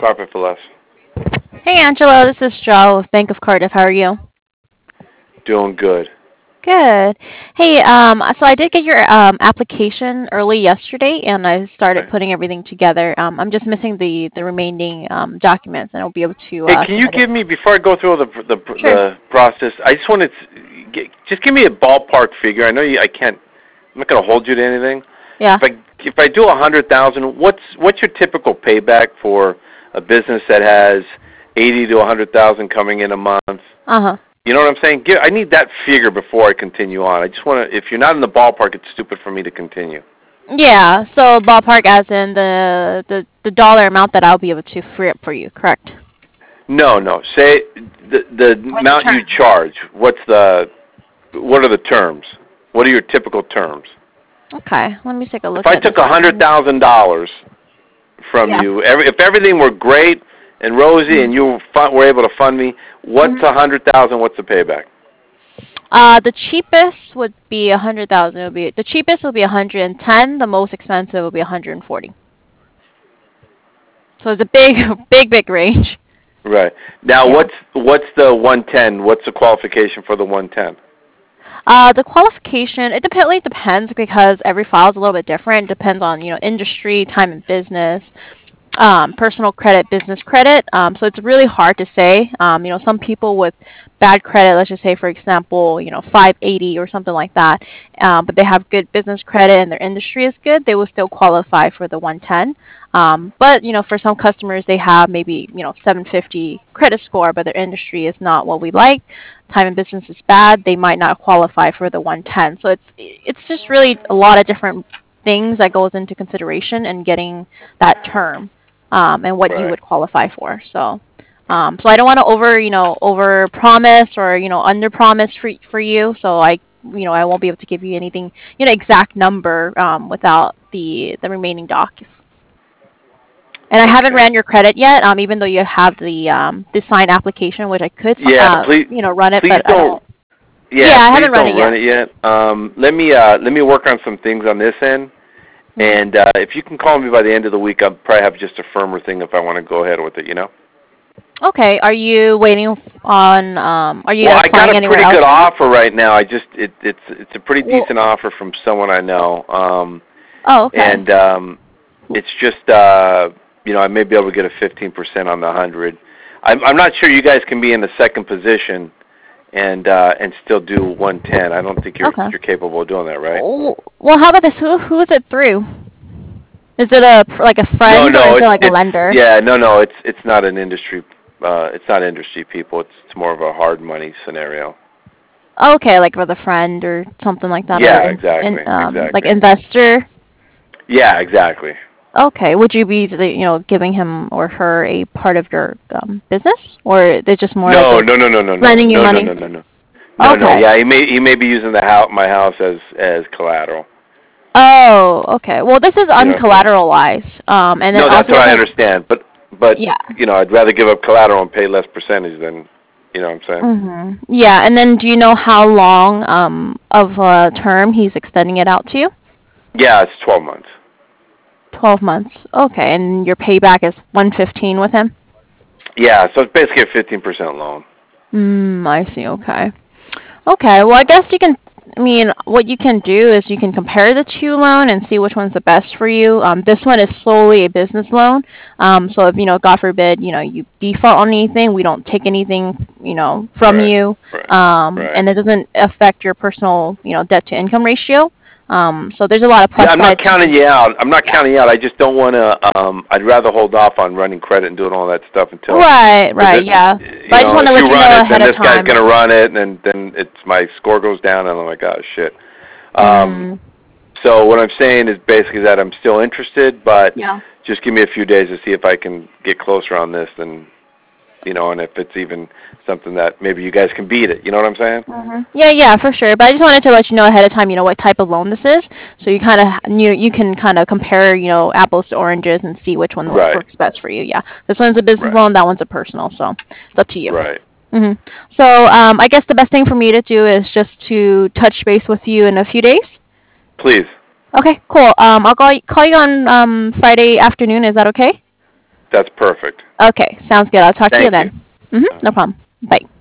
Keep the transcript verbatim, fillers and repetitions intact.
Carpet for less. Hey Angelo, this is Joe with Bank of Cardiff. How are you? Doing good. Good. Hey, um, so I did get your um, application early yesterday, and I started Okay. putting everything together. Um, I'm just missing the the remaining um, documents, and I'll be able to Hey, uh, can you submit it. give me before I go through all the the Sure. the process? I just wanted to get, just give me a ballpark figure. I know you. I can't. I'm not going to hold you to anything. Yeah. If I if I do a hundred thousand, what's what's your typical payback for a business that has eighty to a hundred thousand coming in a month? Uh huh. You know what I'm saying? Give, I need that figure before I continue on. I just want to. If you're not in the ballpark, it's stupid for me to continue. Yeah. So ballpark, as in the the the dollar amount that I'll be able to free up for you. Correct. No, no. Say the the What's the amount you term? charge. What's the what are the terms? What are your typical terms? Okay. Let me take a If look I at took this a for hundred you. thousand dollars from Yeah. you, every, if everything were great and rosy and you fun, were able to fund me, what's Mm-hmm. a hundred thousand? What's the payback? Uh, the cheapest would be a hundred thousand. It would be the cheapest would be a hundred and ten. The most expensive would be a hundred and forty. So it's a big, big, big range. Right. Now, Yeah. what's what's the one ten? What's the qualification for the one ten? Uh, the qualification it dep- really depends because every file is a little bit different. It depends on you know industry, time in business, um, personal credit, business credit. Um, so it's really hard to say. Um, you know, some people with bad credit, let's just say, for example, you know, five eighty or something like that, um, but they have good business credit and their industry is good, they will still qualify for the one ten. Um, but you know, for some customers, they have maybe you know seven fifty credit score, but their industry is not what we like. Time in business is bad. They might not qualify for the one ten. So it's it's just really a lot of different things that goes into consideration in getting that term um, and what you Right. would qualify for. So, um, so I don't want to over, you know, over promise or you know under promise for for you. So I, you know, I won't be able to give you anything, you know, exact number um, without the the remaining docs. And I haven't Okay. ran your credit yet, um, even though you have the um, the signed application, which I could, Yeah. uh, Please, you know, run it, please but I don't. don't. Yeah. Yeah, I Please haven't run don't it run yet. it yet. Um, let me uh, let me work on some things on this end. Mhm. And uh, if you can call me by the end of the week, I'll probably have just a firmer thing if I want to go ahead with it. You know. Okay. Are you waiting on? Um, are you Well, I got applying a anywhere pretty else good right now? offer right now. I just it it's it's a pretty Well, decent offer from someone I know. Um, oh, okay. and um, it's just uh, you know I may be able to get a fifteen percent on the hundred. I'm I'm not sure you guys can be in the second position and uh, and still do one ten. I don't think you're Okay. you're capable of doing that, right? Oh, well, how about this? Who who is it through? Is it a like a No, friend or is no, it it's like a it's lender? yeah, no, no, it's it's not an industry. Uh, it's not industry people. It's it's more of a hard money scenario. Okay, like with a friend or something like that, or Yeah, in, in exactly, um like exactly. investor. Yeah, exactly. Okay, would you be you know giving him or her a part of your um business, or they're just more like No, a no, no, no, no, no, lending you no, no, money? no, no, no, no, no. Okay. Yeah, he may he may be using the house, my house as as collateral. Oh, okay. Well, this is You know what I'm saying? uncollateralized. Um, and then No, that's also what with I it, understand. But but yeah. you know, I'd rather give up collateral and pay less percentage than you know what I'm saying. Mhm. Yeah, and then do you know how long um of a term he's extending it out to you? Yeah, it's twelve months. Twelve months. Okay, and your payback is one fifteen with him. Yeah, so it's basically a fifteen percent loan. Mm, I see. Okay. Okay. Well, I guess you can. I mean, what you can do is you can compare the two loan and see which one's the best for you. Um, this one is solely a business loan. Um, so if you know, God forbid, you know, you default on anything, we don't take anything, you know, from Right, you, right, um, right. and it doesn't affect your personal, you know, debt to income ratio. Um, so there's a lot of plus Yeah, I'm not sides to counting this. you out. I'm not Yeah. counting you out. I just don't want to. Um, I'd rather hold off on running credit and doing all that stuff until, Right. because Right. it, Yeah. But you I just know, want if to let you you run know it, ahead then of this guy's time. gonna run it, and then then it's my score goes down, and I'm like, oh shit. Um, Mm, so what I'm saying is basically that I'm still interested, but yeah. just give me a few days to see if I can get closer on this, and you know, and if it's even something that maybe you guys can beat it. You know what I'm saying? hmm Yeah, yeah, for sure. But I just wanted to let you know ahead of time, you know, what type of loan this is, so you kind of you you can kind of compare, you know, apples to oranges and see which one wo- Right, works best for you. Yeah, this one's a business right, loan, that one's a personal, so it's up to you. right. hmm So um, I guess the best thing for me to do is just to touch base with you in a few days. Please. Okay, cool. Um, I'll call you, call you on um Friday afternoon. Is that okay? That's perfect. Okay, sounds good. I'll talk to you Thank then. Mm-hmm, no problem. Bye.